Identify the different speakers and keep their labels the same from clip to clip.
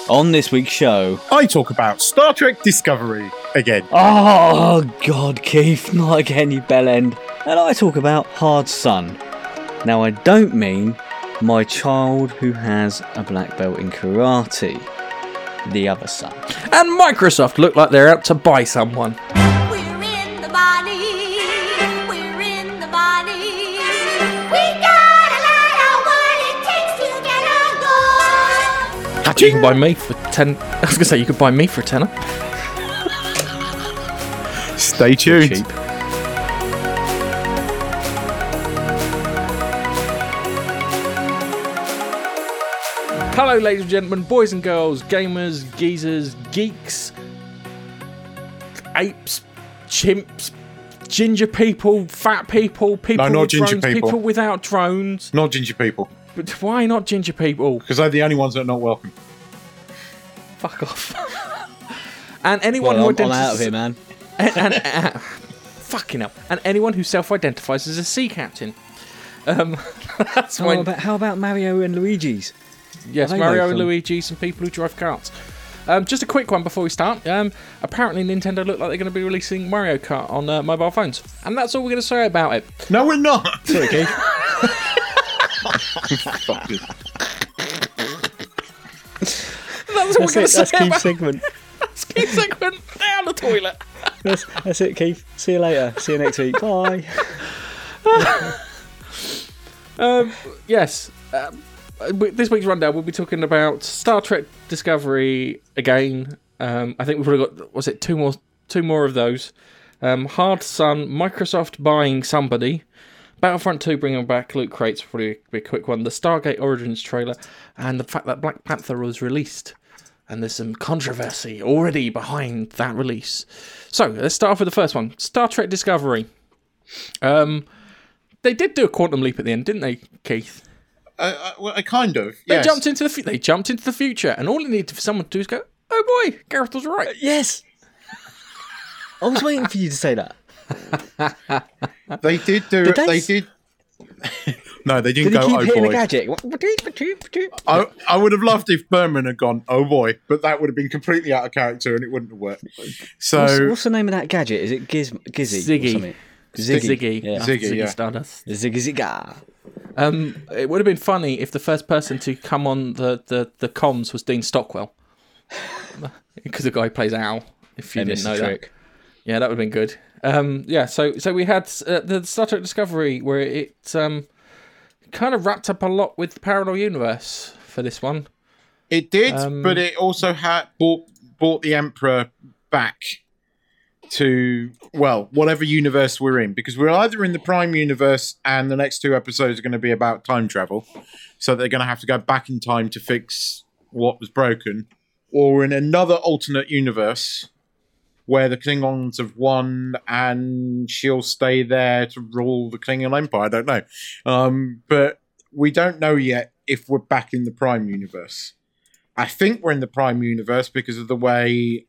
Speaker 1: On this week's show,
Speaker 2: I talk about Star Trek Discovery again.
Speaker 1: Oh, God, Keith, not again, you bellend. And I talk about Hard Sun. Now, I don't mean my child who has a black belt in karate. The other son.
Speaker 3: And Microsoft look like they're out to buy someone.
Speaker 4: We're in the money. We're in the money. We gotta learn out what it takes to get our goal.
Speaker 3: You can buy me for 10. I was gonna say you could buy me for a tenner.
Speaker 2: Stay tuned.
Speaker 1: Cheap.
Speaker 3: Hello, ladies and gentlemen, boys and girls, gamers, geezers, geeks, apes, chimps, ginger people, fat people, people
Speaker 2: No, not
Speaker 3: with
Speaker 2: ginger
Speaker 3: drones,
Speaker 2: people.
Speaker 3: without drones.
Speaker 2: Not ginger people,
Speaker 3: But why not ginger people?
Speaker 2: because they're the only ones that are not welcome.
Speaker 3: Fuck off. And anyone
Speaker 1: Well,
Speaker 3: who
Speaker 1: I'm out of
Speaker 3: identifies
Speaker 1: here, man.
Speaker 3: fucking hell. And anyone who self-identifies as a sea captain. That's
Speaker 1: How
Speaker 3: why.
Speaker 1: about Mario and Luigi's?
Speaker 3: Yes,
Speaker 1: Are they
Speaker 3: Mario and
Speaker 1: welcome?
Speaker 3: Luigi, some people who drive carts. Just a quick one before we start. Apparently, Nintendo look like they're going to be releasing Mario Kart on mobile phones, and that's all we're going to say about it.
Speaker 2: No, we're not.
Speaker 1: Sorry, Keith.
Speaker 3: That's all we're going to say
Speaker 1: That's Keith's
Speaker 3: about
Speaker 1: segment.
Speaker 3: That's Keith's segment. Down the toilet.
Speaker 1: That's it, Keith. See you later. See you next week. Bye.
Speaker 3: Yes. This week's rundown, we'll be talking about Star Trek Discovery again. I think we've probably got, was it two more of those? Hard Sun, Microsoft buying somebody, Battlefront 2 bringing back loot crates, probably be a quick one, the Stargate Origins trailer, and the fact that Black Panther was released. And there's some controversy already behind that release. So, let's start off with the first one. Star Trek Discovery. They did do a quantum leap at the end, didn't they, Keith?
Speaker 2: Well, I kind of.
Speaker 3: They
Speaker 2: Yes.
Speaker 3: jumped into the future, and all it needed for someone to do is go, "Oh boy, Gareth was right."
Speaker 1: Yes. I was waiting for you to say that.
Speaker 2: They did do
Speaker 1: Did
Speaker 2: it.
Speaker 1: they
Speaker 2: They
Speaker 1: s-
Speaker 2: did. No, they didn't
Speaker 1: Did he
Speaker 2: go.
Speaker 1: keep
Speaker 2: Oh
Speaker 1: hitting the
Speaker 2: boy.
Speaker 1: gadget?
Speaker 2: I would have loved if Berman had gone. Oh boy, but that would have been completely out of character, and it wouldn't have worked. So
Speaker 1: What's the name of that gadget? Is it Gizzy
Speaker 3: Ziggy.
Speaker 1: or something?
Speaker 3: Ziggy,
Speaker 1: Yeah.
Speaker 2: Ziggy, yeah.
Speaker 3: Stardust.
Speaker 1: Ziggy Zigga.
Speaker 3: It would have been funny if the first person to come on the comms was Dean Stockwell, because the guy who plays Al. If you didn't know that, yeah, that would have been good. So we had the Star Trek Discovery, where it kind of wrapped up a lot with the parallel universe for this one.
Speaker 2: it did, but it also had brought the Emperor back to, well, whatever universe we're in, because we're either in the Prime universe and the next two episodes are going to be about time travel, so they're going to have to go back in time to fix what was broken, or in another alternate universe where the Klingons have won and she'll stay there to rule the Klingon Empire. I don't know. But we don't know yet if we're back in the Prime universe. I think we're in the Prime universe because of the way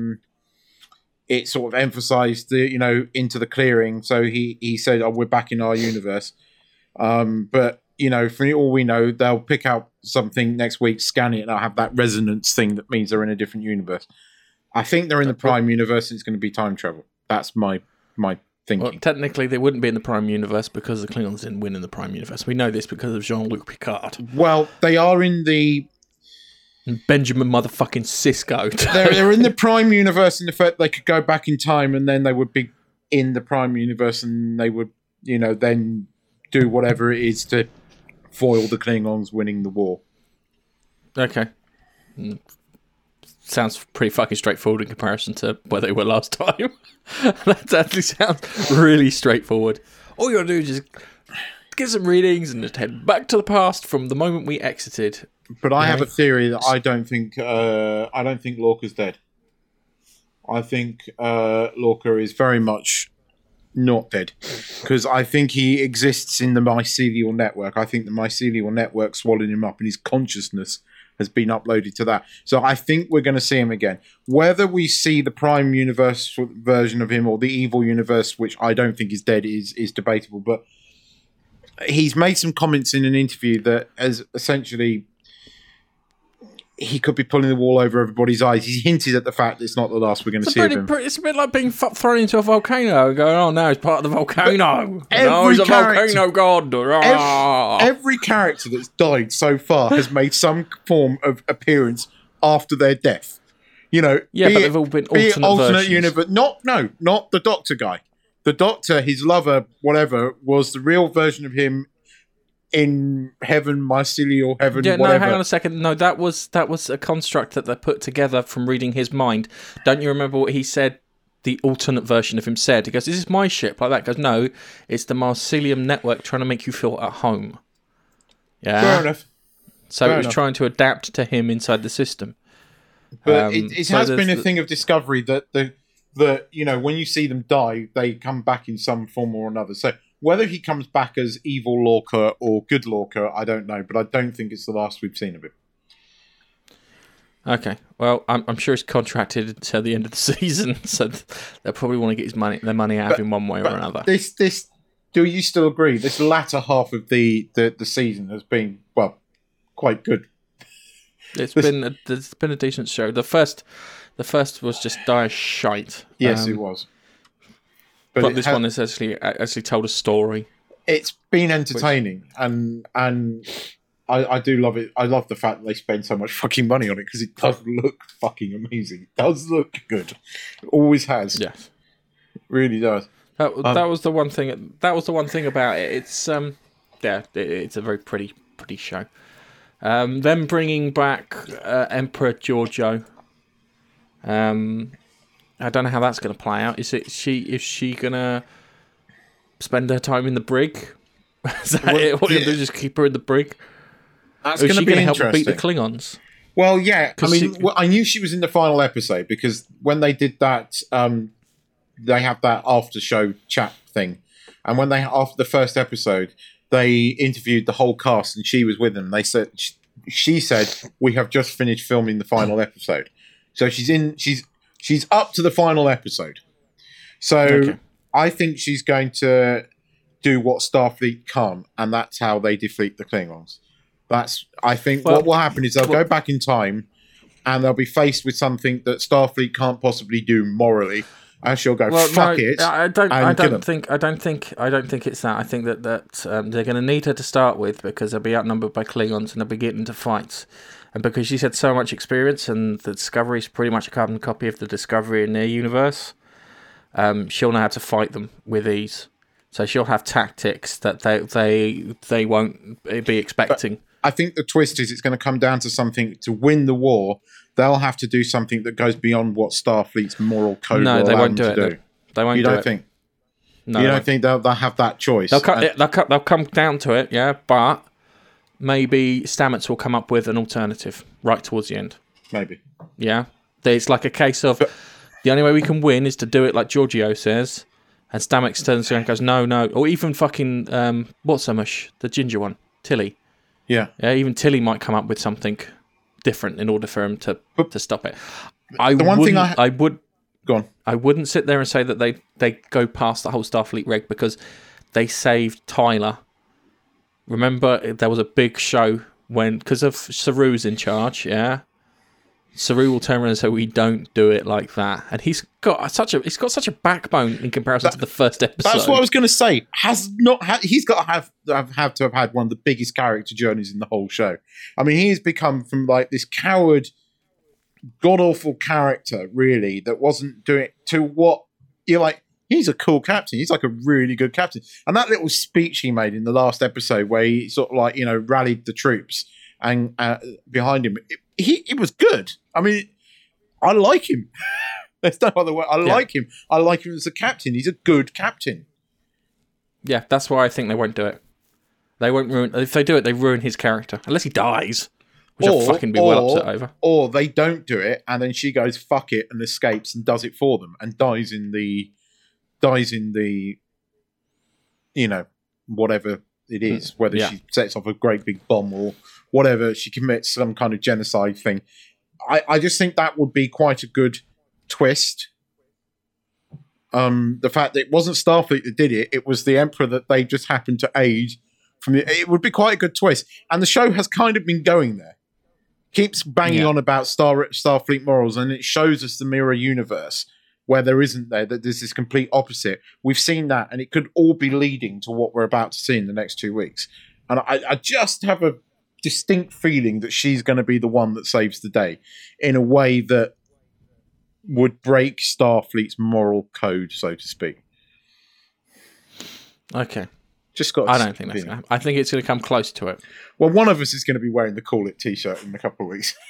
Speaker 2: it sort of emphasized the, into the clearing. So he said, "Oh, we're back in our universe." But for all we know, they'll pick out something next week, scan it, and I'll have that resonance thing that means they're in a different universe. I think they're in the Prime universe, and it's going to be time travel. That's my thinking.
Speaker 3: Well, technically, they wouldn't be in the Prime universe because the Klingons didn't win in the Prime universe. We know this because of Jean-Luc Picard.
Speaker 2: Well, they are in the
Speaker 3: And Benjamin motherfucking Sisko.
Speaker 2: they're in the Prime universe in the fact they could go back in time, and then they would be in the Prime universe, and they would then do whatever it is to foil the Klingons winning the war.
Speaker 3: Okay. Sounds pretty fucking straightforward in comparison to where they were last time. That actually sounds really straightforward. All you gotta do is just get some readings and just head back to the past from the moment we exited.
Speaker 2: But I have a theory that I don't think Lorca's dead. I think Lorca is very much not dead, because I think he exists in the mycelial network. I think the mycelial network swallowed him up, and his consciousness has been uploaded to that. So I think we're going to see him again. Whether we see the Prime Universe version of him or the Evil Universe, which I don't think is dead, is debatable. But he's made some comments in an interview that as essentially he could be pulling the wool over everybody's eyes. He's hinted at the fact that it's not the last we're going to see of him.
Speaker 3: It's a bit like being thrown into a volcano and going, oh no, he's part of the volcano.
Speaker 2: Every
Speaker 3: He's a
Speaker 2: character-
Speaker 3: volcano god. Ah.
Speaker 2: Every character that's died so far has made some form of appearance after their death. You know,
Speaker 3: Yeah, but they've all been alternate versions.
Speaker 2: universe. Not the Doctor guy. The Doctor, his lover, whatever, was the real version of him in heaven, mycelial heaven,
Speaker 3: Yeah,
Speaker 2: whatever.
Speaker 3: no, hang on a second. No, that was a construct that they put together from reading his mind. Don't you remember what he said? The alternate version of him said. He goes, "This is my ship," like that. He goes, "No, it's the Mycelium network trying to make you feel at home." Yeah,
Speaker 2: Fair enough.
Speaker 3: So
Speaker 2: Fair
Speaker 3: it was
Speaker 2: enough.
Speaker 3: trying to adapt to him inside the system.
Speaker 2: But it
Speaker 3: so
Speaker 2: has
Speaker 3: there's
Speaker 2: been a
Speaker 3: the-
Speaker 2: thing of discovery that you know, when you see them die, they come back in some form or another. So whether he comes back as evil Lorca or good Lorca, I don't know. But I don't think it's the last we've seen of him.
Speaker 3: Okay, well, I'm sure he's contracted until the end of the season, so they'll probably want to get their money out of him one way or another.
Speaker 2: This, do you still agree? This latter half of the season has been, well, quite good.
Speaker 3: It's been a decent show. The first was just dire shite.
Speaker 2: Yes, it was.
Speaker 3: But this one has actually told a story.
Speaker 2: It's been entertaining, and I do love it. I love the fact that they spend so much fucking money on it because it does look fucking amazing. It does look good. It always has.
Speaker 3: Yes,
Speaker 2: It really does.
Speaker 3: that was the one thing. That was the one thing about it. It's it's a very pretty show. Them bringing back Emperor Giorgio. I don't know how that's going to play out. Is she going to spend her time in the brig? Is that it? What are you going to do? Just keep her in the brig?
Speaker 2: That's
Speaker 3: Or is
Speaker 2: going
Speaker 3: she
Speaker 2: to be
Speaker 3: going to help beat the
Speaker 2: interesting.
Speaker 3: Klingons?
Speaker 2: Well, yeah. I
Speaker 3: 'Cause
Speaker 2: mean,
Speaker 3: she-
Speaker 2: I knew she was in the final episode because when they did that, they have that after show chat thing, and when after the first episode, they interviewed the whole cast, and she was with them. They said she said we have just finished filming the final episode, so she's up to the final episode. So
Speaker 3: Okay.
Speaker 2: I think she's going to do what Starfleet can't, and that's how they defeat the Klingons. I think
Speaker 3: Well-
Speaker 2: what will happen is they'll go back in time and they'll be faced with something that Starfleet can't possibly do morally, and she'll go, "Fuck it."
Speaker 3: I don't
Speaker 2: kill 'em.
Speaker 3: think it's that. I think that they're going to need her to start with because they'll be outnumbered by Klingons and they'll be getting into fights. And because she's had so much experience and the Discovery is pretty much a carbon copy of the Discovery in their universe, she'll know how to fight them with ease. So she'll have tactics that they won't be expecting.
Speaker 2: I think the twist is it's going to come down to something to win the war. They'll have to do something that goes beyond what Starfleet's moral code
Speaker 3: No,
Speaker 2: will
Speaker 3: they
Speaker 2: allow
Speaker 3: won't
Speaker 2: them
Speaker 3: do
Speaker 2: to
Speaker 3: it.
Speaker 2: do.
Speaker 3: They won't
Speaker 2: You
Speaker 3: do
Speaker 2: don't
Speaker 3: it.
Speaker 2: think?
Speaker 3: No,
Speaker 2: You
Speaker 3: they
Speaker 2: don't think they'll have that choice?
Speaker 3: They'll come down to it, yeah, but maybe Stamets will come up with an alternative right towards the end.
Speaker 2: Maybe.
Speaker 3: Yeah, it's like a case of the only way we can win is to do it like Giorgio says, and Stamets turns around and goes, no, or even fucking what's her mush, the ginger one, Tilly.
Speaker 2: Yeah.
Speaker 3: Yeah, even Tilly might come up with something different in order for him to stop it. I would.
Speaker 2: Go on.
Speaker 3: I wouldn't sit there and say that they go past the whole Starfleet reg because they saved Tyler. Remember, there was a big show because of Saru's in charge, yeah? Saru will turn around and say, we don't do it like that. And he's got such a backbone in comparison to the first episode.
Speaker 2: That's what I was going to say. He's got to have had one of the biggest character journeys in the whole show. I mean, he's become from like this coward, god-awful character, really, that wasn't doing to what you're like, he's a cool captain. He's like a really good captain. And that little speech he made in the last episode where he sort of like, you know, rallied the troops and behind him, it was good. I mean, I like him. There's no other way. I like him. I like him as a captain. He's a good captain.
Speaker 3: Yeah, that's why I think they won't do it. They won't ruin. If they do it, they ruin his character. Unless he dies, which I'll fucking be well upset over.
Speaker 2: Or they don't do it, and then she goes fuck it and escapes and does it for them and dies in the, you know, whatever it is. Whether she sets off a great big bomb or whatever, she commits some kind of genocide thing. I just think that would be quite a good twist. The fact that it wasn't Starfleet that did it, it was the Emperor that they just happened to aid. It would be quite a good twist. And the show has kind of been going there. keeps banging
Speaker 1: Yeah.
Speaker 2: on about Starfleet morals, and it shows us the mirror universe where there isn't there, that there's this complete opposite. We've seen that, and it could all be leading to what we're about to see in the next 2 weeks. And I just have a distinct feeling that she's going to be the one that saves the day in a way that would break Starfleet's moral code, so to speak.
Speaker 3: Okay.
Speaker 2: Just got.
Speaker 3: I don't think that's going to I think it's going to come close to it.
Speaker 2: Well, one of us is going to be wearing the Call It t-shirt in a couple of weeks.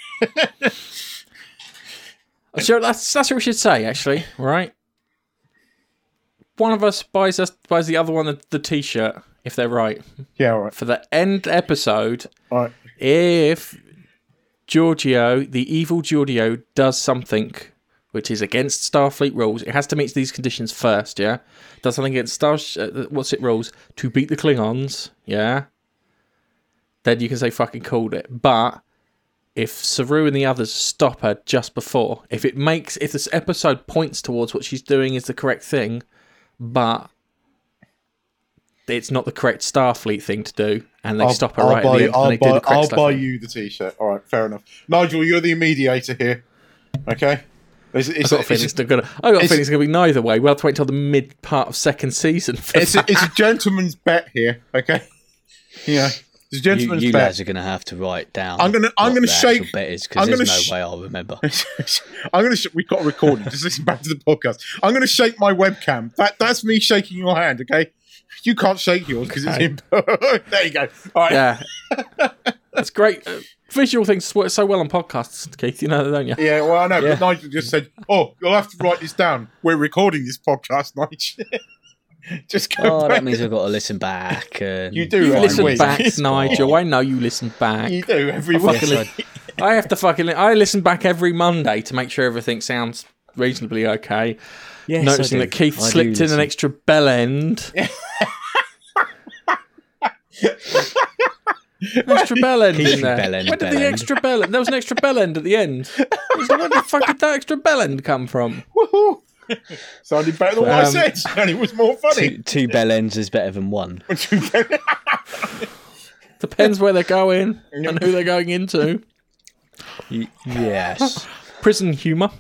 Speaker 3: Sure, that's what we should say, actually, right? One of us buys the other one the t-shirt, if they're right.
Speaker 2: Yeah, all right.
Speaker 3: For the end episode,
Speaker 2: All right.
Speaker 3: if Giorgio, the evil Giorgio, does something which is against Starfleet rules, it has to meet these conditions first, yeah? Does something against rules to beat the Klingons, yeah? Then you can say fucking called it. But if Saru and the others stop her just before, if this episode points towards what she's doing is the correct thing, but it's not the correct Starfleet thing to do, and they stop her right at the end, and they do the correct
Speaker 2: I'll
Speaker 3: stuff.
Speaker 2: buy you the t-shirt. All right, fair enough. Nigel, you're the mediator here. Okay?
Speaker 3: I've got a feeling it's going to be neither way. We'll have to wait until the mid part of second season.
Speaker 2: It's a gentleman's bet here, okay? Yeah. It's a gentleman's
Speaker 1: You
Speaker 2: bet.
Speaker 1: lads are going to have to write down.
Speaker 2: I'm gonna
Speaker 1: what the
Speaker 2: shake-
Speaker 1: actual bet is,
Speaker 2: I'm
Speaker 1: because
Speaker 2: gonna
Speaker 1: there's no way I'll remember.
Speaker 2: We've got a recording. Just listen back to the podcast. I'm going to shake my webcam. That's me shaking your hand, okay? You can't shake yours because it's in. There you go. All right.
Speaker 3: Yeah, that's great. Visual things work so well on podcasts, Keith. You know that, don't you?
Speaker 2: Yeah, well, I know,
Speaker 1: Yeah.
Speaker 2: but Nigel just said, "Oh, you'll have to write this down. We're recording this podcast, Nigel." Just go
Speaker 1: Oh,
Speaker 2: back.
Speaker 1: that means I've got to listen back. And
Speaker 2: You do
Speaker 3: You
Speaker 2: every
Speaker 3: listen
Speaker 2: week.
Speaker 3: back, Nigel. I know you listen back.
Speaker 2: You do every
Speaker 3: I
Speaker 2: week.
Speaker 3: fucking I have to fucking. I listen back every Monday to make sure everything sounds reasonably okay.
Speaker 1: Yes,
Speaker 3: Noticing
Speaker 1: I
Speaker 3: that
Speaker 1: do.
Speaker 3: Keith
Speaker 1: I do
Speaker 3: slipped in an
Speaker 1: listen.
Speaker 3: extra bell end. Extra bell end
Speaker 1: Keeping
Speaker 3: in there.
Speaker 1: bell end,
Speaker 3: Where did
Speaker 1: bell
Speaker 3: the
Speaker 1: end.
Speaker 3: extra bell end? There was an extra bell end at the end. I was like, where the fuck did that extra bell end come from?
Speaker 2: Woohoo! Sounded better than what I
Speaker 3: Um,
Speaker 2: said, and it was more funny.
Speaker 1: Two bell ends is better than one.
Speaker 3: Depends where they're going and who they're going into.
Speaker 1: Yes.
Speaker 3: Prison humour.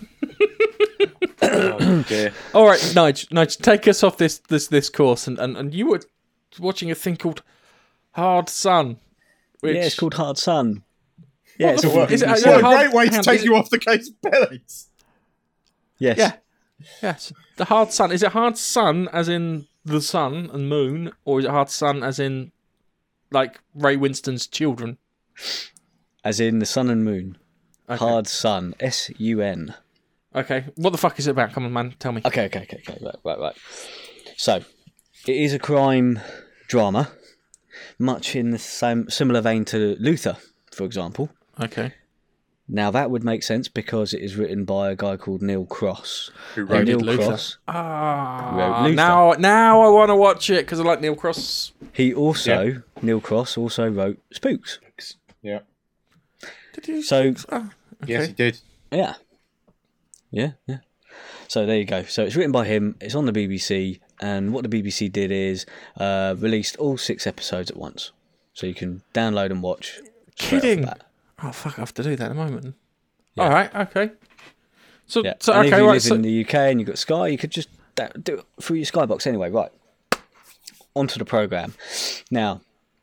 Speaker 2: Oh, dear.
Speaker 3: All right, Nige, take us off this course, and you were watching a thing called Hard Sun. Which,
Speaker 1: Yeah, it's called Hard Sun. Yeah, it's
Speaker 2: What
Speaker 3: Is it-
Speaker 2: a
Speaker 3: is it hard-
Speaker 2: great way to
Speaker 3: hang on,
Speaker 2: take
Speaker 3: is
Speaker 2: you
Speaker 3: it-
Speaker 2: off the case of bellies.
Speaker 1: Yes.
Speaker 3: Yeah. Yes. The Hard Sun. Is it Hard Sun as in the sun and moon, or is it Hard Sun as in like Ray Winston's children?
Speaker 1: As in the sun and moon.
Speaker 3: Okay.
Speaker 1: Hard Sun. S-U-N.
Speaker 3: Okay. What the fuck is it about? Come on, man. Tell me.
Speaker 1: Okay. Right. So, it is a crime drama, much in the similar vein to Luther, for example.
Speaker 3: Okay.
Speaker 1: Now, that would make sense because it is written by a guy called Neil Cross.
Speaker 2: Who
Speaker 1: And
Speaker 2: wrote
Speaker 1: Neil
Speaker 3: Luther?
Speaker 1: Cross, wrote
Speaker 3: Ah.
Speaker 1: Luther.
Speaker 3: Now I want to watch it because I like Neil Cross.
Speaker 1: Neil Cross also wrote Spooks.
Speaker 2: Yeah.
Speaker 3: Did you?
Speaker 1: So,
Speaker 2: Yes, he did.
Speaker 1: yeah. So there you go. So it's written by him. It's on the BBC, and what the BBC did is released all 6 episodes at once, so you can download and watch. straight off the
Speaker 3: Kidding.
Speaker 1: bat.
Speaker 3: Oh fuck! I have to do that at the moment.
Speaker 1: Yeah.
Speaker 3: All right. Okay. So,
Speaker 1: Yeah.
Speaker 3: so
Speaker 1: and
Speaker 3: okay,
Speaker 1: if you
Speaker 3: right.
Speaker 1: live
Speaker 3: So,
Speaker 1: in the UK and you've got Sky, you could just do it through your Skybox anyway. Right. Onto the programme. Now,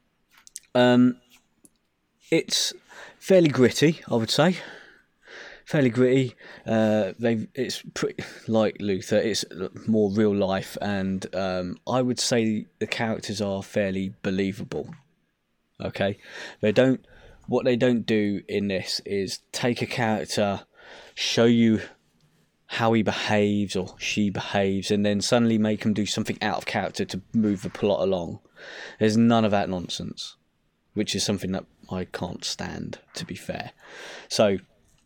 Speaker 1: it's fairly gritty, I would say. Fairly gritty. It's pretty like Luther. It's more real life, and I would say the characters are fairly believable. Okay, what they don't do in this is take a character, show you how he behaves or she behaves, and then suddenly make them do something out of character to move the plot along. There's none of that nonsense, which is something that I can't stand, to be fair. So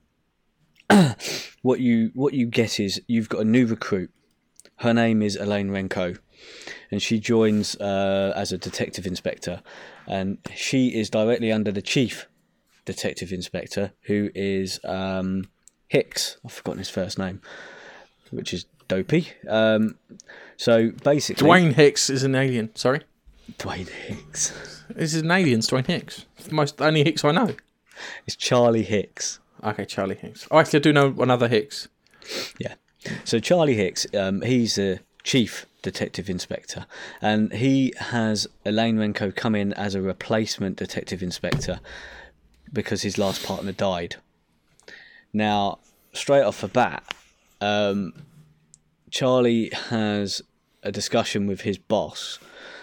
Speaker 1: what you get is you've got a new recruit. Her name is Elaine Renko, and she joins as a detective inspector, and she is directly under the chief detective inspector, who is Hicks. I've forgotten his first name, which is Dopey. So basically,
Speaker 3: Dwayne Hicks is an alien. Sorry,
Speaker 1: Dwayne Hicks.
Speaker 3: this is an alien. Dwayne Hicks. It's the only Hicks I know.
Speaker 1: It's Charlie Hicks.
Speaker 3: Okay, Charlie Hicks. Oh, actually, I do know another Hicks.
Speaker 1: Yeah. So Charlie Hicks, he's a chief detective inspector, and he has Elaine Renko come in as a replacement detective inspector because his last partner died. Now, straight off the bat, Charlie has a discussion with his boss,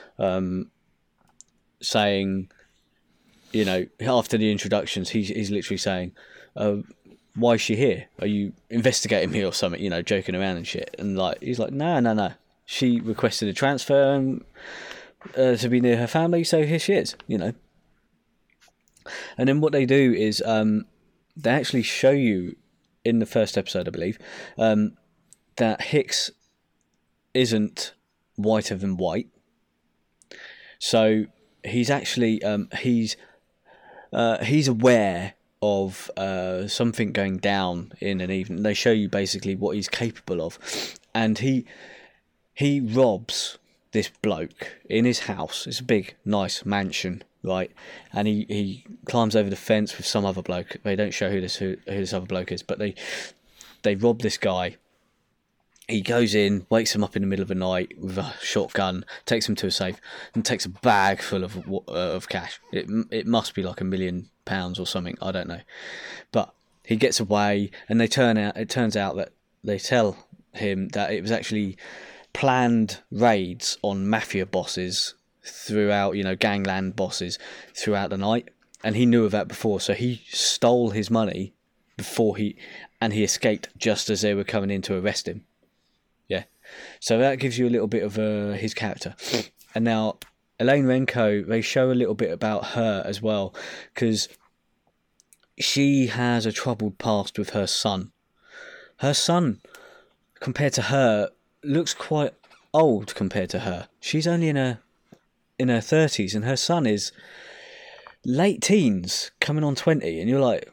Speaker 1: saying, you know, after the introductions, he's literally saying, why is she here? Are you investigating me or something? You know, joking around and shit. And like, he's like, no. She requested a transfer and, to be near her family, so here she is, you know. And then what they do is they actually show you in the first episode, I believe, that Hicks isn't whiter than white. So he's actually he's aware of something going down in an evening. They show you basically what he's capable of, and he robs this bloke in his house. It's a big, nice mansion, right? And he climbs over the fence with some other bloke. They don't show who this other bloke is, but they rob this guy. He goes in, wakes him up in the middle of the night with a shotgun, takes him to a safe, and takes a bag full of cash. It must be like £1 million or something. I don't know, but he gets away, and it turns out that they tell him that it was actually planned raids on mafia bosses throughout, you know, gangland bosses throughout the night, and he knew of that before, so he stole his money before he escaped just as they were coming in to arrest him. Yeah, so that gives you a little bit of his character. And now Elaine Renko, they show a little bit about her as well, because she has a troubled past with her son. Her son, compared to her, looks quite old compared to her. She's only in her 30s, and her son is late teens, coming on 20, and you're like,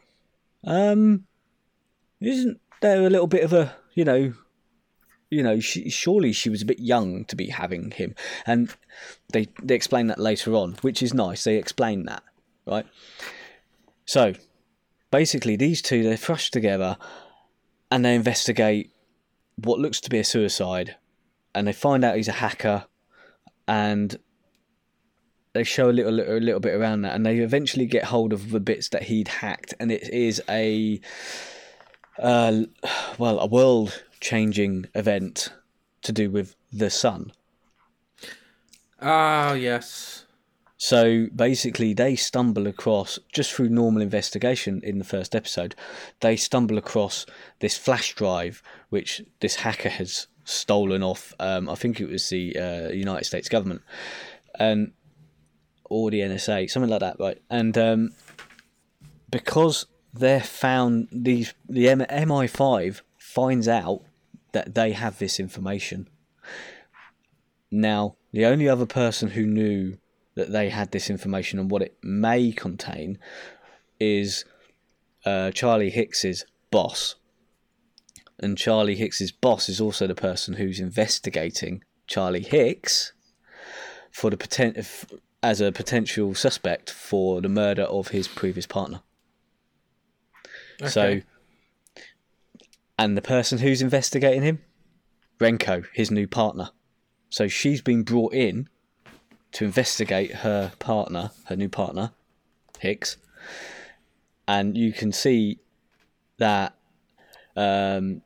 Speaker 1: isn't there a little bit of a, surely she was a bit young to be having him. And they explain that later on, which is nice. They explain that, right? So basically these two, they're thrust together and they investigate what looks to be a suicide, and they find out he's a hacker, and they show a little bit around that, and they eventually get hold of the bits that he'd hacked, and it is a world-changing event to do with the sun.
Speaker 3: Ah, yes.
Speaker 1: So basically they stumble across, just through normal investigation in the first episode, they stumble across this flash drive which this hacker has stolen off, I think it was the United States government, or the NSA, something like that, right? And because they're found, the MI5 finds out that they have this information. Now, the only other person who knew that they had this information and what it may contain is Charlie Hicks's boss. And Charlie Hicks's boss is also the person who's investigating Charlie Hicks for as a potential suspect for the murder of his previous partner. Okay. So, and the person who's investigating him, Renko, his new partner. So she's been brought in to investigate her new partner, Hicks, and you can see that the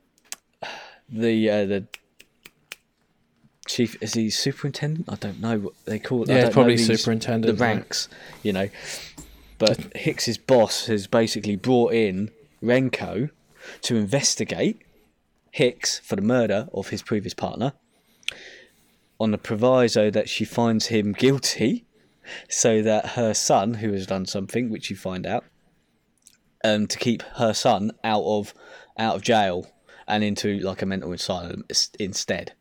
Speaker 1: chief, is he superintendent? I don't know what they call it.
Speaker 3: Yeah, it's probably superintendent.
Speaker 1: The ranks, But Hicks's boss has basically brought in Renko to investigate Hicks for the murder of his previous partner, on the proviso that she finds him guilty, so that her son, who has done something, which you find out, to keep her son out of jail and into like a mental asylum instead,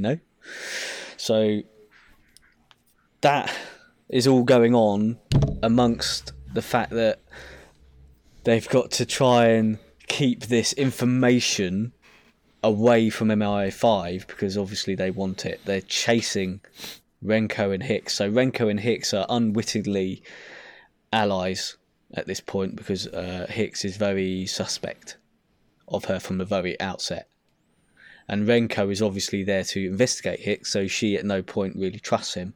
Speaker 1: So that is all going on amongst the fact that they've got to try and keep this information away from MI5 because obviously they want it. They're chasing Renko and Hicks. So Renko and Hicks are unwittingly allies at this point because Hicks is very suspect of her from the very outset. And Renko is obviously there to investigate Hicks, so she at no point really trusts him.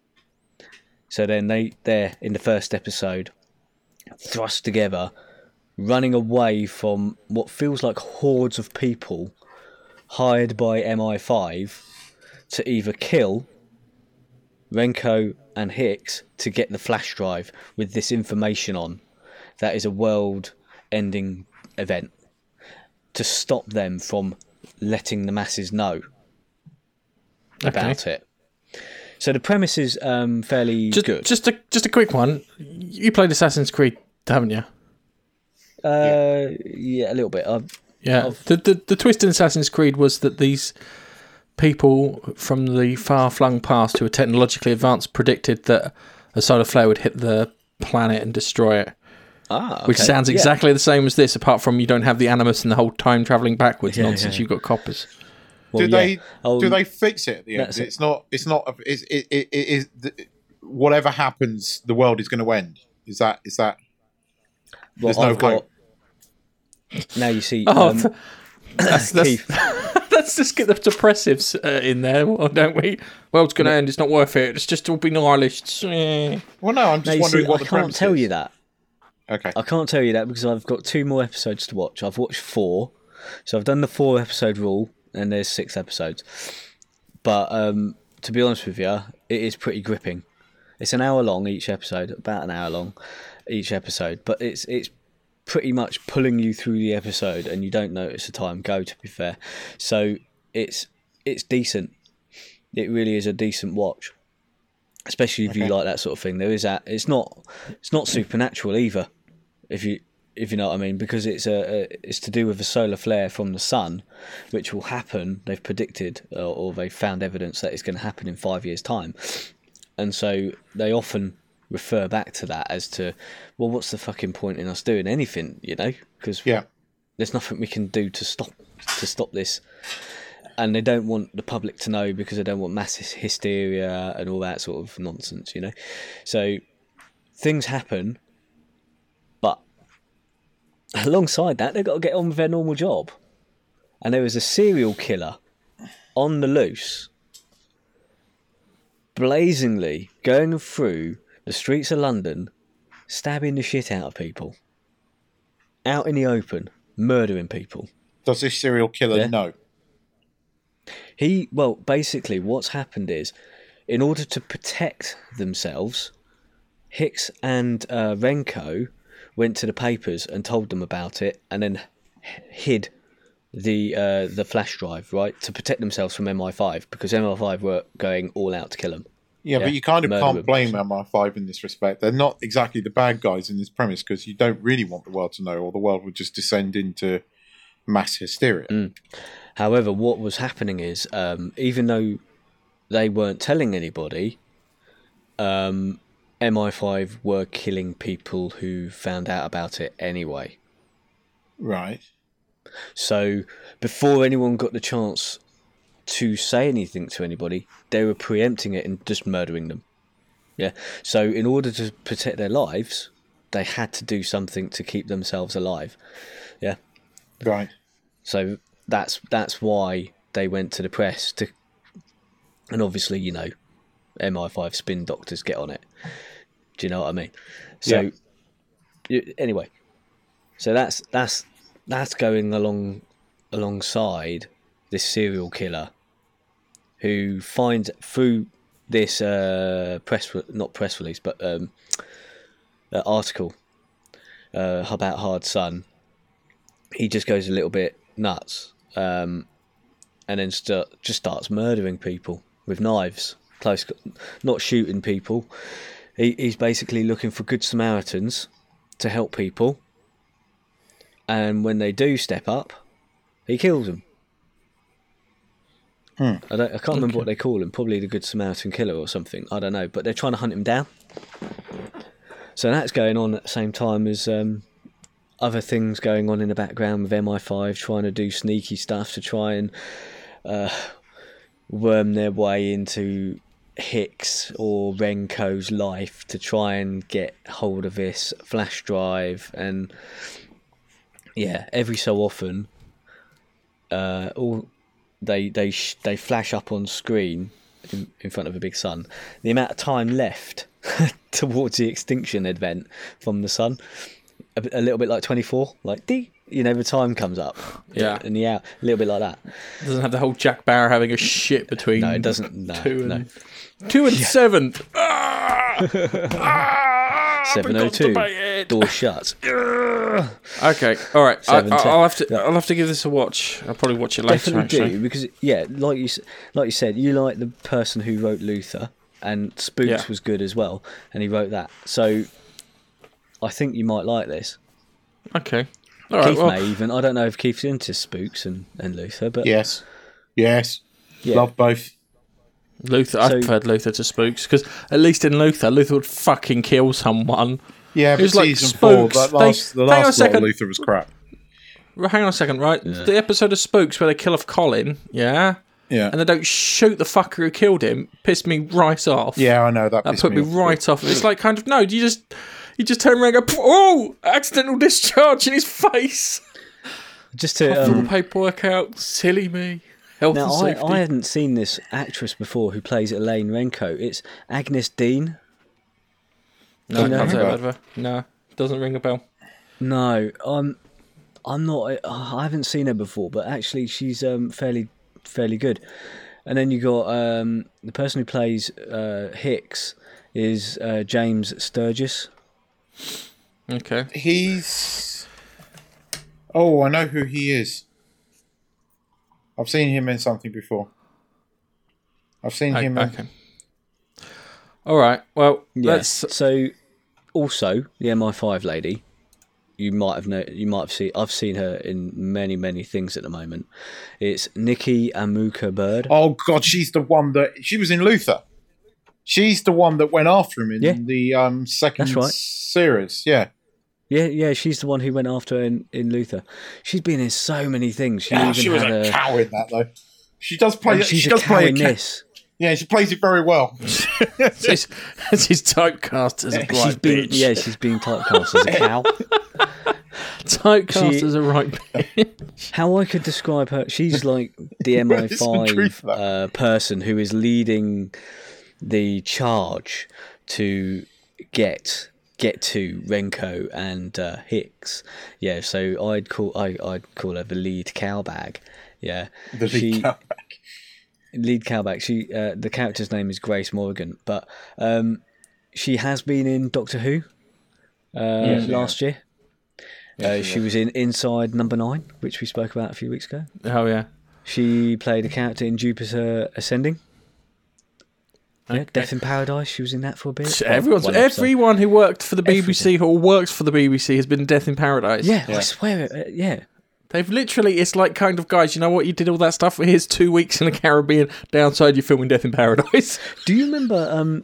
Speaker 1: So then they're in the first episode, thrust together, running away from what feels like hordes of people hired by MI5 to either kill Renko and Hicks to get the flash drive with this information on. That is a world-ending event. To stop them from letting the masses know about it. So the premise is fairly good.
Speaker 3: Just a quick one. You played Assassin's Creed, haven't you?
Speaker 1: Yeah, a little bit.
Speaker 3: The twist in Assassin's Creed was that these people from the far-flung past who were technologically advanced predicted that a solar flare would hit the planet and destroy it.
Speaker 1: Okay.
Speaker 3: Which sounds exactly the same as this, apart from you don't have the animus and the whole time travelling backwards nonsense. You've got coppers.
Speaker 2: Well, do they fix it at the end? It's not. It is. Whatever happens, the world is going to end. Is that?
Speaker 1: Well,
Speaker 2: there's no hope.
Speaker 1: Now you see.
Speaker 3: Let's just get the depressives in there, don't we? World's going to end. It's not worth it. It's just all be nihilists.
Speaker 2: Well, no. I'm just wondering what the premise is.
Speaker 1: I can't tell you that.
Speaker 2: Okay.
Speaker 1: I can't tell you that because I've got 2 more episodes to watch. I've watched 4, so I've done the 4-episode rule, and there's 6 episodes. But to be honest with you, it is pretty gripping. It's an hour long each episode, about an hour long each episode, but it's pretty much pulling you through the episode, and you don't notice the time go. To be fair, so it's decent. It really is a decent watch, especially if you like that sort of thing. There is that. It's not supernatural either. If you know what I mean, because it's to do with a solar flare from the sun, which will happen. They've predicted or they've found evidence that it's going to happen in 5 years' time, and so they often refer back to that as to, well, what's the fucking point in us doing anything? You know, because there's nothing we can do to stop this, and they don't want the public to know because they don't want mass hysteria and all that sort of nonsense. You know, so things happen. Alongside that, they've got to get on with their normal job. And there was a serial killer on the loose, blazingly going through the streets of London, stabbing the shit out of people. Out in the open, murdering people.
Speaker 2: Does this serial killer know?
Speaker 1: Well, basically what's happened is, in order to protect themselves, Hicks and Renko went to the papers and told them about it, and then hid the flash drive, right, to protect themselves from MI5, because MI5 were going all out to kill them.
Speaker 2: Yeah, but you kind of can't blame MI5 in this respect. They're not exactly the bad guys in this premise, because you don't really want the world to know, or the world would just descend into mass hysteria.
Speaker 1: However, what was happening is, even though they weren't telling anybody, MI5 were killing people who found out about it anyway.
Speaker 2: Right.
Speaker 1: So before anyone got the chance to say anything to anybody, they were preempting it and just murdering them. Yeah. So in order to protect their lives, they had to do something to keep themselves alive. Yeah.
Speaker 2: Right.
Speaker 1: So that's why they went to the press to, and obviously, you know, MI5 spin doctors get on it. Do you know what I mean? So anyway, so that's going alongside this serial killer who finds through this not press release, but article about Hard Sun. He just goes a little bit nuts, and then just starts murdering people with knives. Not shooting people. He's basically looking for good Samaritans to help people, and when they do step up, he kills them. I can't remember what they call him. Probably the Good Samaritan Killer or something. I don't know, but they're trying to hunt him down. So that's going on at the same time as other things going on in the background with MI5 trying to do sneaky stuff to try and worm their way into Hicks or Renko's life to try and get hold of this flash drive, and every so often, they flash up on screen in front of a big sun. The amount of time left towards the extinction event from the sun, a little bit like 24, like the time comes up. In the hour, a little bit like that.
Speaker 3: It doesn't have the whole Jack Bauer having a shit between.
Speaker 1: No, it doesn't. No,
Speaker 3: 2 and 7.
Speaker 1: 7:02. Door shut.
Speaker 3: Okay, all right. I'll have to give this a watch. I'll probably watch it later.
Speaker 1: Definitely do, because like you said, you like the person who wrote Luther, and Spooks was good as well, and he wrote that. So I think you might like this.
Speaker 3: Okay. All right,
Speaker 1: Keith may even. I don't know if Keith's into Spooks and Luther, but
Speaker 2: yes, love both.
Speaker 3: Luther, I preferred Luther to Spooks, because at least in Luther would fucking kill someone.
Speaker 2: Yeah, but
Speaker 3: it was like
Speaker 2: season
Speaker 3: Spooks.
Speaker 2: 4, the last lot of Luther was crap.
Speaker 3: Hang on a second, right? Yeah. The episode of Spooks where they kill off Colin, and they don't shoot the fucker who killed him, pissed me right off.
Speaker 2: Yeah, I know that.
Speaker 3: Put me right off. It's like kind of you just turn around and go, oh, accidental discharge in his face.
Speaker 1: Just to
Speaker 3: the paperwork out, silly me. Health and safety.
Speaker 1: I hadn't seen this actress before who plays Elaine Renko. It's Agnes Dean.
Speaker 3: No, can't say I've heard of her. No, doesn't ring a bell.
Speaker 1: No, I'm not. I haven't seen her before, but actually she's fairly good. And then you got the person who plays Hicks is James Sturgis.
Speaker 3: Okay.
Speaker 2: He's. Oh, I know who he is. I've seen him in something before. I've seen him.
Speaker 3: Okay. All right. Well, let's.
Speaker 1: So, also the MI5 lady, you might have seen. I've seen her in many things at the moment. It's Nikki Amuka Bird.
Speaker 2: Oh God, she's the one she was in Luther. She's the one that went after him in the second series. Yeah.
Speaker 1: Yeah, she's the one who went after her in Luther. She's been in so many things. She
Speaker 2: was a cow in that, though. She does play.
Speaker 1: She does play in this.
Speaker 2: Yeah, she plays it very well.
Speaker 3: She's typecast as a right bitch.
Speaker 1: Yeah, she's being typecast as a cow.
Speaker 3: Typecast as a right bitch.
Speaker 1: How I could describe her? She's like the MI5 person who is leading the charge to get to Renko and Hicks. Yeah, so I'd call her the lead cowbag. Yeah,
Speaker 2: the lead cowbag.
Speaker 1: Lead cowbag. She the character's name is Grace Morgan, but she has been in Doctor Who last year. She was in Inside Number 9, which we spoke about a few weeks ago.
Speaker 3: Oh yeah.
Speaker 1: She played a character in Jupiter Ascending. Yeah, Death in Paradise. She was in that for a bit.
Speaker 3: Everyone who worked for the BBC or works for the BBC has been in Death in Paradise.
Speaker 1: Yeah, I swear it. Yeah.
Speaker 3: They've literally, it's like kind of, guys, you know what, you did all that stuff, here's 2 weeks in the Caribbean, downside you're filming Death in Paradise.
Speaker 1: Do you remember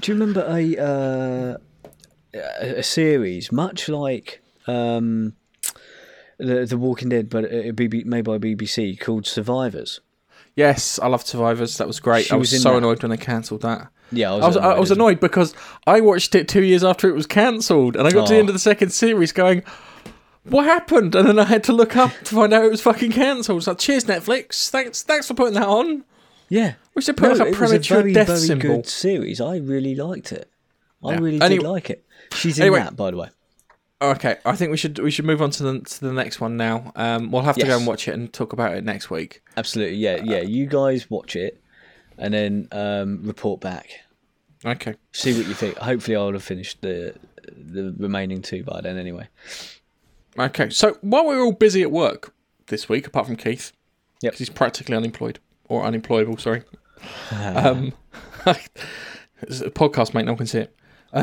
Speaker 1: a series, much like The Walking Dead, but made by BBC, called Survivors?
Speaker 3: Yes, I loved Survivors, that was great. I was so annoyed when they cancelled that.
Speaker 1: Yeah,
Speaker 3: I was annoyed because I watched it 2 years after it was cancelled, and I got to the end of the second series going, what happened? And then I had to look up to find out it was fucking cancelled. It's like, cheers, Netflix. Thanks for putting that on.
Speaker 1: Yeah.
Speaker 3: We should put a premature death symbol. It was a very good
Speaker 1: series. I really liked it. I really did like it. She's in that, by the way.
Speaker 3: Okay, I think we should move on to the next one now. We'll have to go and watch it and talk about it next week.
Speaker 1: Absolutely, yeah. You guys watch it and then report back.
Speaker 3: Okay. See
Speaker 1: what you think. Hopefully, I'll have finished the remaining 2 by then anyway.
Speaker 3: Okay, so while we're all busy at work this week, apart from Keith, because he's practically unemployed or unemployable. Sorry. It's a podcast, mate. No one can see it.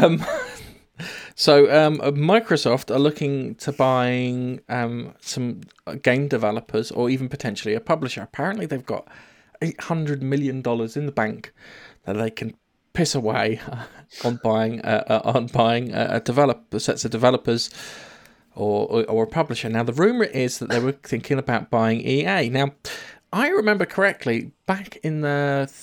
Speaker 3: So Microsoft are looking to buying some game developers or even potentially a publisher. Apparently they've got $800 million in the bank that they can piss away on buying a developer, sets of developers or a publisher. Now the rumour is that they were thinking about buying EA. Now I remember correctly back in the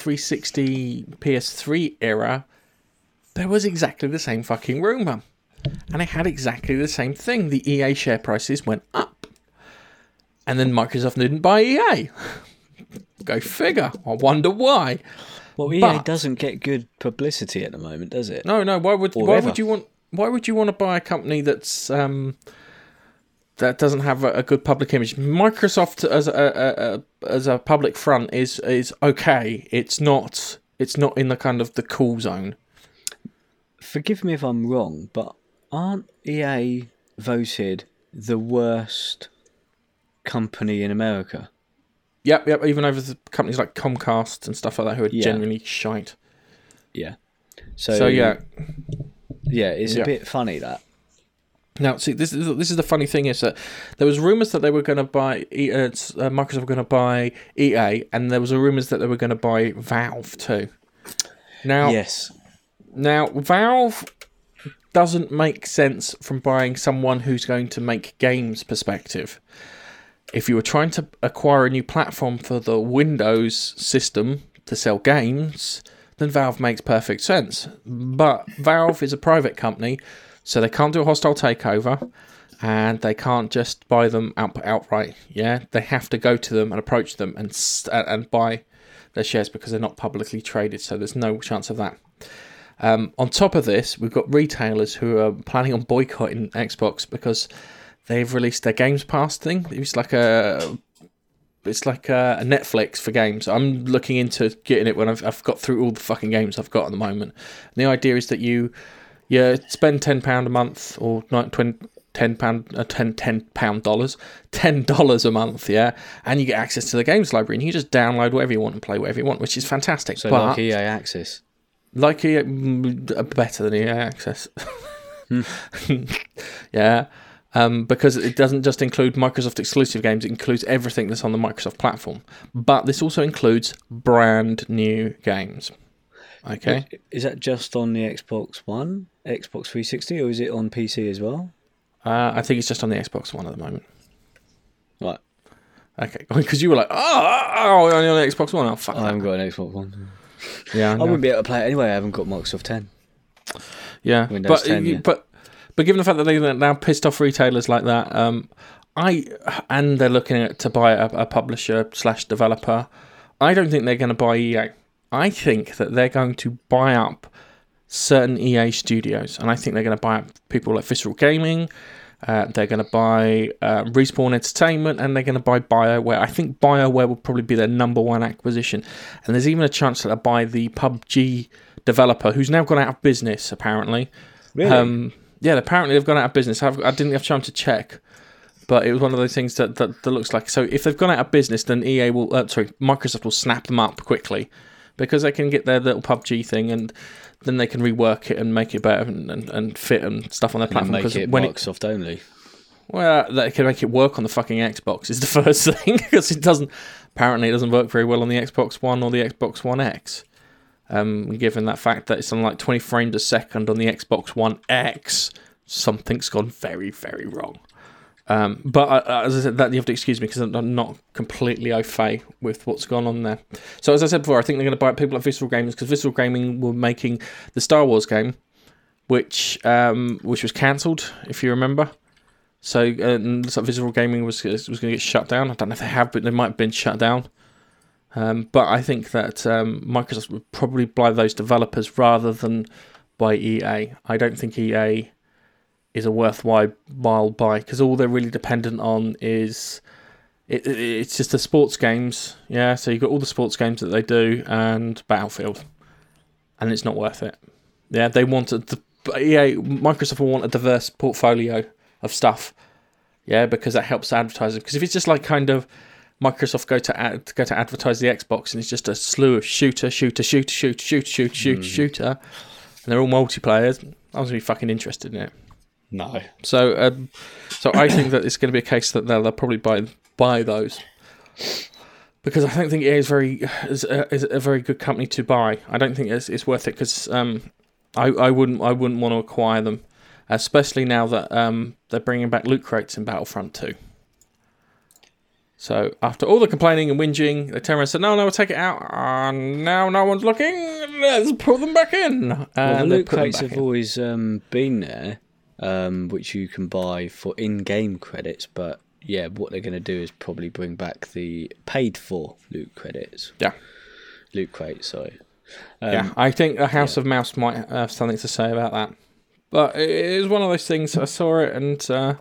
Speaker 3: 360, PS3 era, there was exactly the same fucking rumour. And it had exactly the same thing. The EA share prices went up. And then Microsoft didn't buy EA. Go figure. I wonder why.
Speaker 1: Well, EA doesn't get good publicity at the moment, does it?
Speaker 3: No. Why would you want to buy a company that's that doesn't have a good public image? Microsoft as a public front is okay. It's not in the kind of the cool zone.
Speaker 1: Forgive me if I'm wrong, but aren't EA voted the worst company in America?
Speaker 3: Yep. Even over the companies like Comcast and stuff like that who are genuinely shite.
Speaker 1: Yeah.
Speaker 3: So yeah.
Speaker 1: Yeah, it's a bit funny that.
Speaker 3: Now, see, this is the funny thing is that there was rumours that they were going to buy Microsoft were going to buy EA, and there was rumours that they were going to buy Valve too. Now,
Speaker 1: yes.
Speaker 3: Now, Valve doesn't make sense from buying someone who's going to make games perspective. If you were trying to acquire a new platform for the Windows system to sell games, then Valve makes perfect sense. But Valve is a private company, so they can't do a hostile takeover, and they can't just buy them outright. Yeah, they have to go to them and approach them and buy their shares because they're not publicly traded. So there's no chance of that. On top of this, we've got retailers who are planning on boycotting Xbox because they've released their Games Pass thing. It's like a Netflix for games. I'm looking into getting it when I've got through all the fucking games I've got at the moment. And the idea is that you spend £10 a month or $10 a month, yeah, and you get access to the games library, and you just download whatever you want and play whatever you want, which is fantastic.
Speaker 1: So like EA Access.
Speaker 3: Like EA, better than EA Access. Yeah. Because it doesn't just include Microsoft exclusive games, it includes everything that's on the Microsoft platform. But this also includes brand new games. Okay.
Speaker 1: Is that just on the Xbox One, Xbox 360, or is it on PC as well?
Speaker 3: I think it's just on the Xbox One at the moment.
Speaker 1: Right.
Speaker 3: Okay. Because you were like, only on the Xbox One? Oh, fuck.
Speaker 1: I haven't got an Xbox One.
Speaker 3: Yeah.
Speaker 1: I wouldn't be able to play it anyway. I haven't got Microsoft 10.
Speaker 3: Yeah.
Speaker 1: Windows 10, yeah.
Speaker 3: But given the fact that they're now pissed off retailers like that, and they're looking to buy a publisher / developer, I don't think they're going to buy EA. I think that they're going to buy up certain EA studios, and I think they're going to buy up people like Visceral Gaming. They're going to buy Respawn Entertainment, and they're going to buy BioWare. I think BioWare will probably be their number one acquisition, and there's even a chance that they'll buy the PUBG developer, who's now gone out of business, apparently.
Speaker 1: Really?
Speaker 3: Yeah, apparently they've gone out of business. I didn't have time to check, but it was one of those things that looks like. So if they've gone out of business, then Microsoft will snap them up quickly, because they can get their little PUBG thing, and then they can rework it and make it better and fit and stuff on their platform.
Speaker 1: Make it Microsoft only.
Speaker 3: Well, they can make it work on the fucking Xbox is the first thing, because it doesn't work very well on the Xbox One or the Xbox One X. Given that fact that it's on like 20 frames a second on the Xbox One X, something's gone very, very wrong. But as I said, that you have to excuse me because I'm not completely au fait with what's gone on there. So as I said before, I think they're going to buy people like Visceral Gaming, because Visceral Gaming were making the Star Wars game, which was cancelled, if you remember. So Visceral Gaming was going to get shut down. I don't know if they have, but they might have been shut down. But I think that Microsoft would probably buy those developers rather than buy EA. I don't think EA is a worthwhile buy, because all they're really dependent on is it's just the sports games. Yeah, so you've got all the sports games that they do and Battlefield, and it's not worth it. Yeah, they wanted Microsoft will want a diverse portfolio of stuff. Yeah, because that helps advertising. Because if it's just like kind of Microsoft go to advertise the Xbox, and it's just a slew of shooter, and they're all multiplayers, I was really fucking interested in it.
Speaker 1: No.
Speaker 3: So I think that it's going to be a case that they'll probably buy those, because I don't think EA is a very good company to buy. I don't think it's worth it, because I wouldn't want to acquire them, especially now that they're bringing back loot crates in Battlefront 2. So after all the complaining and whinging, they turned around and said, no, we'll take it out. Now no one's looking. Let's put them back in.
Speaker 1: Well, the
Speaker 3: And
Speaker 1: loot crates have always been there, which you can buy for in-game credits. But yeah, what they're going to do is probably bring back the paid-for loot credits.
Speaker 3: Yeah.
Speaker 1: Loot crates, sorry.
Speaker 3: Yeah, I think the House of Mouse might have something to say about that. But it is one of those things. I saw it and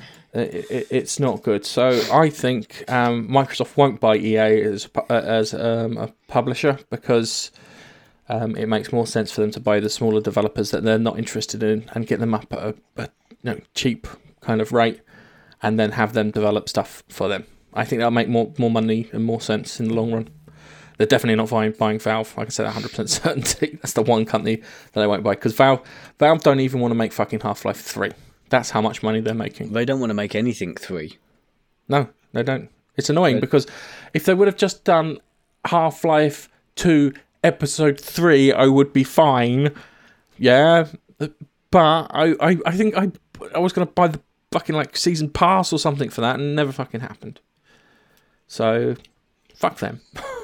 Speaker 3: it's not good. So I think Microsoft won't buy EA as a publisher because it makes more sense for them to buy the smaller developers that they're not interested in and get them up at a cheap kind of rate and then have them develop stuff for them. I think that'll make more money and more sense in the long run. They're definitely not buying Valve. Like I said, 100% certainty. That's the one company that they won't buy. Because Valve don't even want to make fucking Half-Life 3. That's how much money they're making.
Speaker 1: They don't want to make anything 3.
Speaker 3: No, they don't. It's annoying because if they would have just done Half-Life 2 Episode 3, I would be fine. Yeah. But I think I was going to buy the fucking season pass or something for that and it never fucking happened. So, fuck them.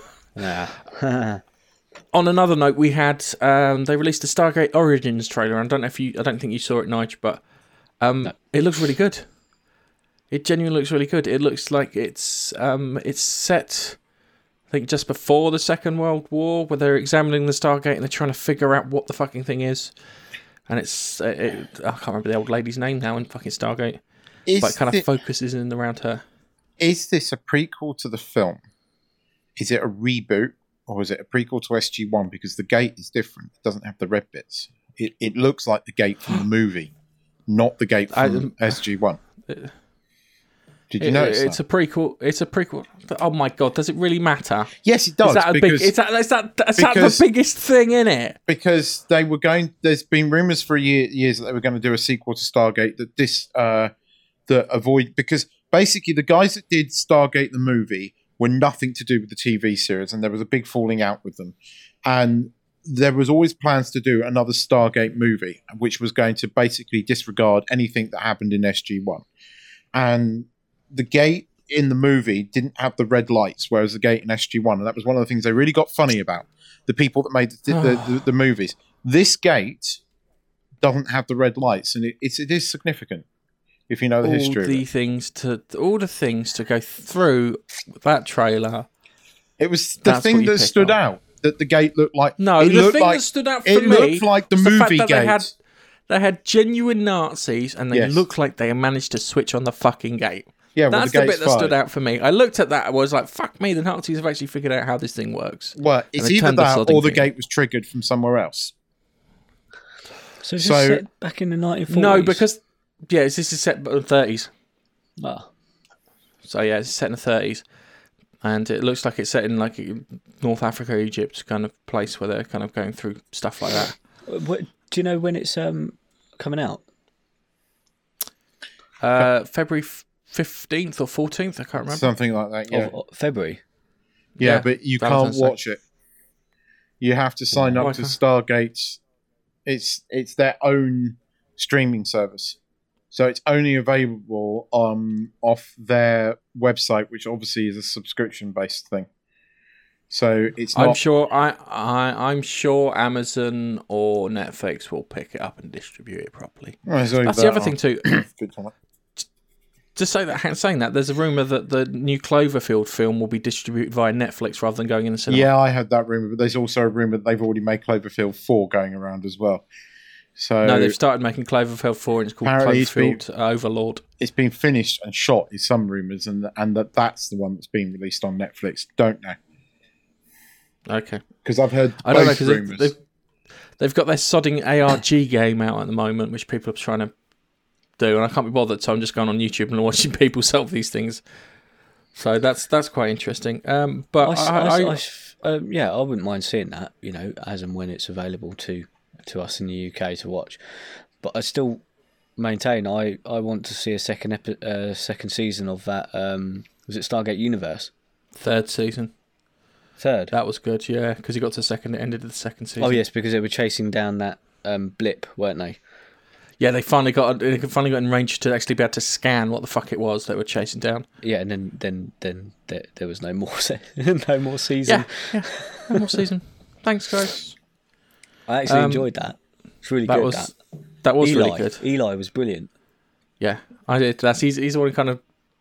Speaker 1: Yeah.
Speaker 3: On another note, we had they released a Stargate Origins trailer. I don't think you saw it, Nige, but
Speaker 1: No.
Speaker 3: It looks really good. It genuinely looks really good. It looks like it's set, I think, just before the Second World War, where they're examining the Stargate and they're trying to figure out what the fucking thing is. And I can't remember the old lady's name now in fucking Stargate, but it kind of focuses in around her.
Speaker 2: Is this a prequel to the film? Is it a reboot, or is it a prequel to SG-1? Because the gate is different. It doesn't have the red bits. It looks like the gate from the movie, not the gate from SG-1. Did you notice
Speaker 3: it's
Speaker 2: that?
Speaker 3: a prequel. It's a prequel. Oh my god! Does it really matter?
Speaker 2: Yes, it does.
Speaker 3: Is that the biggest thing in it?
Speaker 2: Because they were going. There's been rumors for years that they were going to do a sequel to Stargate. Because basically the guys that did Stargate the movie were nothing to do with the TV series, and there was a big falling out with them. And there was always plans to do another Stargate movie, which was going to basically disregard anything that happened in SG-1. And the gate in the movie didn't have the red lights, whereas the gate in SG-1, and that was one of the things they really got funny about, the people that made the movies. This gate doesn't have the red lights, and it is significant. If you know the history of it.
Speaker 3: All the things to go through that trailer.
Speaker 2: It was the thing that stood out, that the gate looked like.
Speaker 3: No, the thing that stood out for me.
Speaker 2: It looked like the movie gate.
Speaker 3: They had genuine Nazis, and they looked like they managed to switch on the fucking gate. Yeah, well, that's the bit that stood out for me. I looked at that, I was like, fuck me, the Nazis have actually figured out how this thing works.
Speaker 2: Well, it's either that or the gate was triggered from somewhere else.
Speaker 1: So is this set back in the 1940s?
Speaker 3: No, because... Yeah, this is set in the 30s.
Speaker 1: Oh.
Speaker 3: So yeah, it's set in the 30s. And it looks like it's set in North Africa, Egypt kind of place where they're kind of going through stuff like that.
Speaker 1: Do you know when it's coming out?
Speaker 3: February 15th or 14th, I can't remember.
Speaker 2: Something like that, yeah.
Speaker 1: February?
Speaker 2: Yeah, but you can't watch it. You have to sign up to Stargate. It's their own streaming service. So it's only available off their website, which obviously is a subscription-based thing. So it's not...
Speaker 3: I'm sure Amazon or Netflix will pick it up and distribute it properly.
Speaker 2: Well,
Speaker 3: that's the other thing too. Just saying that, there's a rumor that the new Cloverfield film will be distributed via Netflix rather than going in the cinema.
Speaker 2: Yeah, I heard that rumor, but there's also a rumor that they've already made Cloverfield 4 going around as well. So
Speaker 3: no, they've started making Cloverfield 4, and it's called Cloverfield Overlord.
Speaker 2: It's been finished and shot, is some rumours, and that's the one that's been released on Netflix. Don't know.
Speaker 3: Okay.
Speaker 2: Because I've heard both rumours.
Speaker 3: They've got their sodding ARG game out at the moment, which people are trying to do, and I can't be bothered, so I'm just going on YouTube and watching people solve these things. So that's quite interesting. But
Speaker 1: I wouldn't mind seeing that, as and when it's available to us in the UK to watch. But I still maintain I want to see a second season of that. Was it Stargate Universe?
Speaker 3: Third season.
Speaker 1: Third?
Speaker 3: That was good, yeah, because it got to the second, it ended the second season.
Speaker 1: Oh yes, because they were chasing down that blip, weren't they?
Speaker 3: Yeah, they finally got in range to actually be able to scan what the fuck it was they were chasing down.
Speaker 1: Yeah, and then there was no more no more season.
Speaker 3: Yeah, no more season. Thanks, guys.
Speaker 1: I actually enjoyed that. It's really good.
Speaker 3: That was
Speaker 1: Eli,
Speaker 3: really good.
Speaker 1: Eli was brilliant.
Speaker 3: Yeah, I did. He's the one who kind of.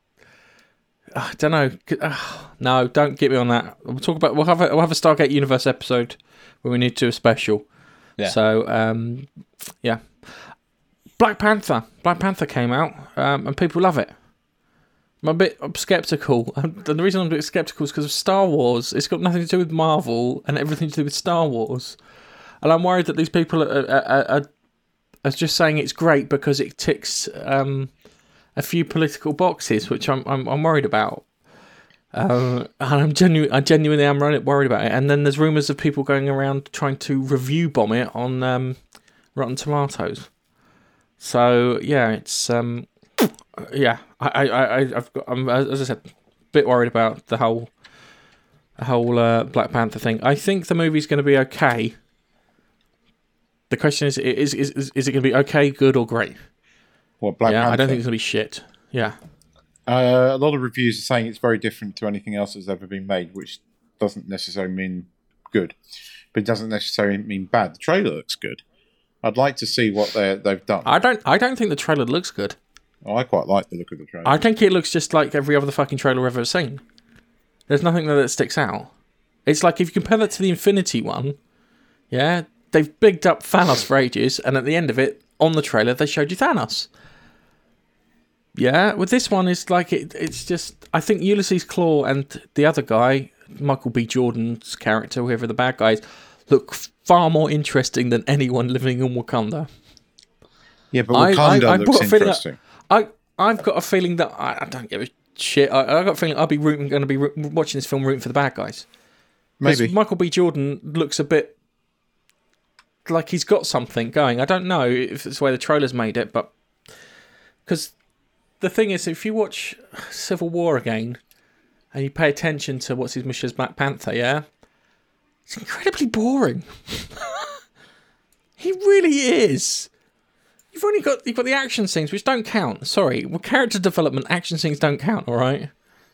Speaker 3: I don't know. No, don't get me on that. We'll have a Stargate Universe episode where we need to do a special.
Speaker 1: Yeah.
Speaker 3: So yeah. Black Panther came out, and people love it. I'm a bit skeptical. And the reason I'm a bit skeptical is because of Star Wars. It's got nothing to do with Marvel and everything to do with Star Wars. And I'm worried that these people are just saying it's great because it ticks a few political boxes, which I'm worried about. And I genuinely am worried about it. And then there's rumours of people going around trying to review bomb it on Rotten Tomatoes. So yeah, it's yeah. I'm as I said, a bit worried about the whole Black Panther thing. I think the movie's going to be okay. The question is it going to be okay, good, or great?
Speaker 2: What, Black Panther?
Speaker 3: I don't think it's going to be shit. Yeah.
Speaker 2: A lot of reviews are saying it's very different to anything else that's ever been made, which doesn't necessarily mean good, but it doesn't necessarily mean bad. The trailer looks good. I'd like to see what they've done.
Speaker 3: I don't think the trailer looks good.
Speaker 2: Oh, I quite like the look of the trailer.
Speaker 3: I think it looks just like every other fucking trailer I've ever seen. There's nothing there that sticks out. It's like if you compare that to the Infinity one, yeah, they've bigged up Thanos for ages, and at the end of it, on the trailer, they showed you Thanos. Yeah, with this one, it's like it's just. I think Ulysses Claw and the other guy, Michael B. Jordan's character, whoever the bad guy is, look far more interesting than anyone living in Wakanda.
Speaker 2: Yeah, but Wakanda looks interesting.
Speaker 3: I've got a feeling that I don't give a shit. I've got a feeling I'll be going to be watching this film rooting for the bad guys.
Speaker 2: Maybe
Speaker 3: Michael B. Jordan looks a bit like he's got something going. I don't know if it's the way the trailer's made it, but because the thing is, if you watch Civil War again and you pay attention to what's his mission as Black Panther, yeah, it's incredibly boring. He really is. You've got the action scenes, which don't count. Sorry, well, character development, action scenes don't count. All right.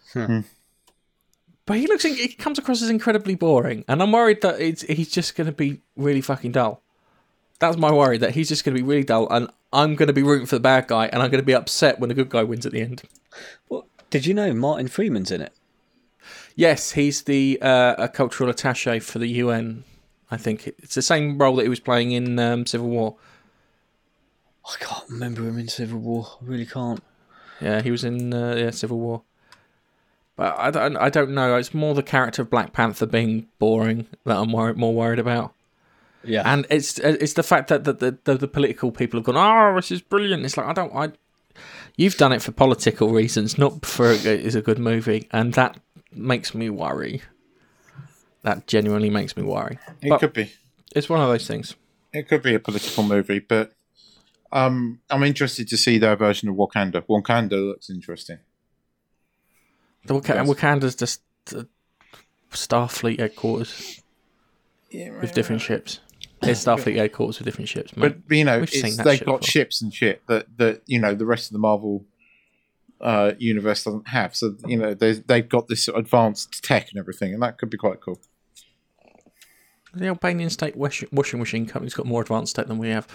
Speaker 3: But he comes across as incredibly boring, and I'm worried that he's just going to be really fucking dull. That's my worry, that he's just going to be really dull, and I'm going to be rooting for the bad guy, and I'm going to be upset when the good guy wins at the end.
Speaker 1: Well, did you know Martin Freeman's in it?
Speaker 3: Yes, he's the a cultural attaché for the UN. I think it's the same role that he was playing in Civil War.
Speaker 1: I can't remember him in Civil War. I really can't.
Speaker 3: Yeah, he was in Civil War. But I don't know. It's more the character of Black Panther being boring that I'm more worried about.
Speaker 1: Yeah,
Speaker 3: and it's the fact that the political people have gone, oh, this is brilliant. It's like you've done it for political reasons, not for it's a good movie, and that makes me worry. That genuinely makes me worry.
Speaker 2: It could be.
Speaker 3: It's one of those things. It
Speaker 2: could be a political movie, but I'm interested to see their version of Wakanda. Wakanda looks interesting.
Speaker 3: Wakanda's just Starfleet headquarters with different ships. It's Starfleet headquarters with different ships.
Speaker 2: But you know, they've got ships and shit that you know the rest of the Marvel universe doesn't have. So you know they've got this advanced tech and everything, and that could be quite cool.
Speaker 3: The Albanian State washing machine company's got more advanced tech than we have.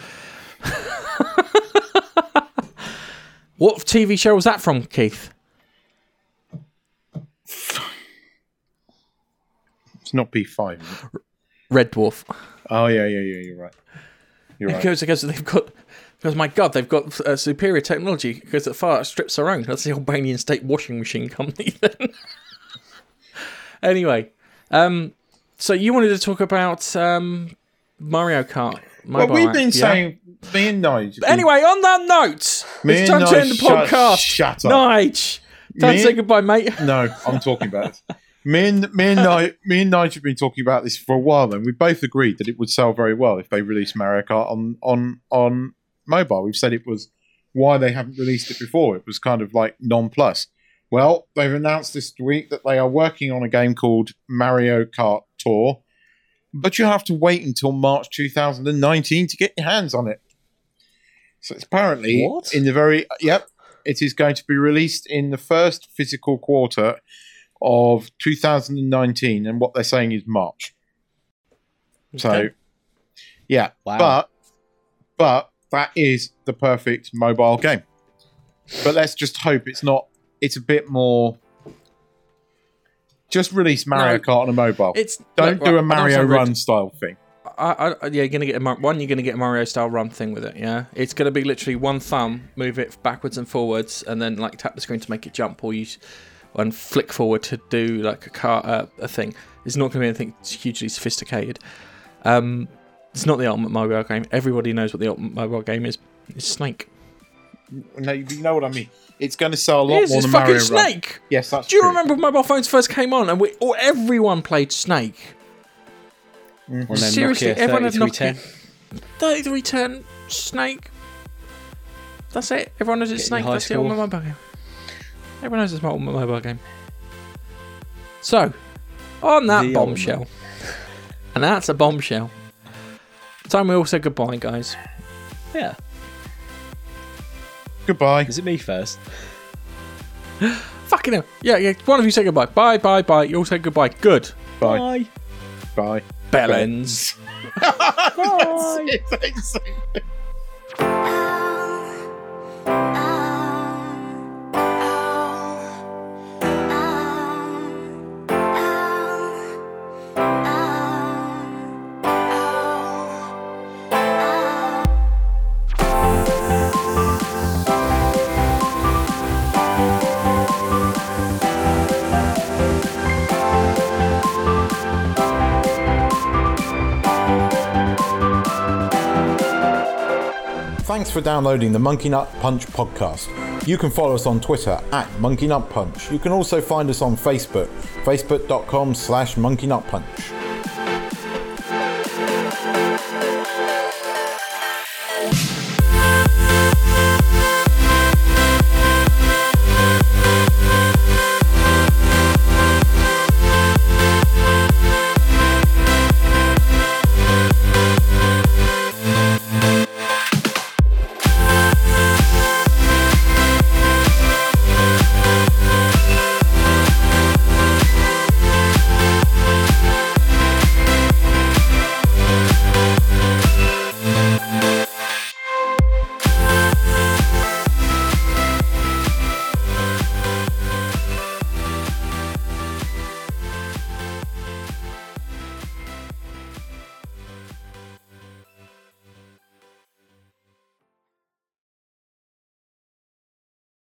Speaker 3: What TV show was that from, Keith?
Speaker 2: It's not B5.
Speaker 3: Red Dwarf.
Speaker 2: Oh yeah. You're right.
Speaker 3: Because they've got. Because my God, they've got superior technology. Because at far strips their own. That's the Albanian State washing machine company. Then. Anyway, so you wanted to talk about Mario Kart.
Speaker 2: Well, we've been saying, me and Nigel.
Speaker 3: Anyway, on that note, it's time to end the podcast.
Speaker 2: Shut up.
Speaker 3: Nige. Time to say goodbye, mate.
Speaker 2: No, I'm talking about it. Me and Nigel have been talking about this for a while, and we both agreed that it would sell very well if they released Mario Kart on mobile. We've said it was why they haven't released it before. It was kind of like non-plus. Well, they've announced this week that they are working on a game called Mario Kart Tour, but you have to wait until March 2019 to get your hands on it. So it's apparently
Speaker 1: What?
Speaker 2: in the very it is going to be released in the first physical quarter of 2019, and what they're saying is March. So,
Speaker 3: Okay.
Speaker 2: yeah,
Speaker 1: Wow.
Speaker 2: but that is the perfect mobile game. But let's just hope it's not. It's a bit more. Just release Mario Kart on a mobile. Don't do a Mario Run style thing.
Speaker 3: Yeah, you're gonna get you're gonna get a Mario style run thing with it. Yeah, it's gonna be literally one thumb, move it backwards and forwards, and then like tap the screen to make it jump, or use and flick forward to do like a thing. It's not gonna be anything hugely sophisticated. It's not the ultimate mobile game. Everybody knows what the ultimate mobile game is. It's Snake.
Speaker 2: No, you know what I mean. It's going to sell a lot
Speaker 3: It's
Speaker 2: more than
Speaker 3: fucking
Speaker 2: Mario Run.
Speaker 3: Snake.
Speaker 2: Yes, that's
Speaker 3: Do you
Speaker 2: true.
Speaker 3: remember when mobile phones first came on and everyone played Snake?
Speaker 1: And then
Speaker 3: Seriously,
Speaker 1: Nokia
Speaker 3: everyone had
Speaker 1: 3310.
Speaker 3: 3310 Snake. That's it. Everyone knows it's
Speaker 1: Get
Speaker 3: Snake.
Speaker 1: your high
Speaker 3: That's the
Speaker 1: score.
Speaker 3: ultimate mobile game. Everyone knows it's my ultimate mobile game. So, on that
Speaker 1: The
Speaker 3: bombshell, and that's a bombshell. Time we all say goodbye, guys.
Speaker 1: Yeah.
Speaker 2: Goodbye.
Speaker 1: Is it me first?
Speaker 3: Fucking hell. Yeah. One of you say goodbye. Bye. You all say goodbye. Good.
Speaker 2: Bye. Bye.
Speaker 3: Bellends.
Speaker 1: Bye.
Speaker 2: That's it. Thanks for downloading the Monkey Nut Punch podcast. You can follow us on Twitter @Monkey Nut Punch. You can also find us on Facebook, facebook.com/Monkey Nut Punch.